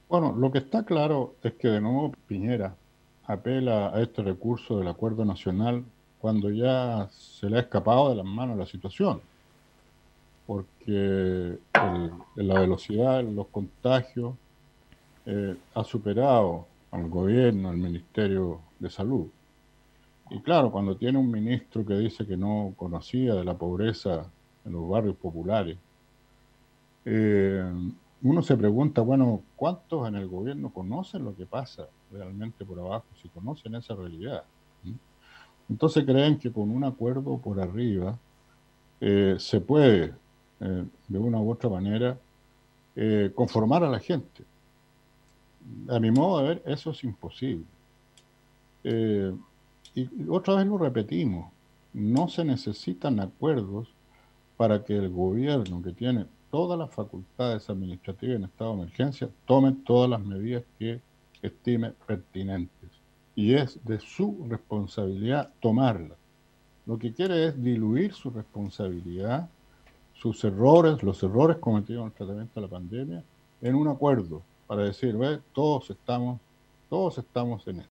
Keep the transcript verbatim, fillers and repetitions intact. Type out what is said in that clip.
Bueno, lo que está claro es que de nuevo Piñera apela a este recurso del acuerdo nacional cuando ya se le ha escapado de las manos la situación, porque el- la velocidad de los contagios eh, ha superado al gobierno, al Ministerio de Salud. Y claro, cuando tiene un ministro que dice que no conocía de la pobreza en los barrios populares, eh, uno se pregunta, bueno, ¿cuántos en el gobierno conocen lo que pasa realmente por abajo, si conocen esa realidad? ¿Mm? Entonces creen que con un acuerdo por arriba eh, se puede, eh, de una u otra manera, eh, conformar a la gente. A mi modo de ver, eso es imposible. Eh, y y otra vez lo repetimos, no se necesitan acuerdos para que el gobierno, que tiene todas las facultades administrativas en estado de emergencia, tome todas las medidas que estime pertinentes. Y es de su responsabilidad tomarlas. Lo que quiere es diluir su responsabilidad, sus errores, los errores cometidos en el tratamiento de la pandemia, en un acuerdo para decir, ve, todos estamos, todos estamos en esto.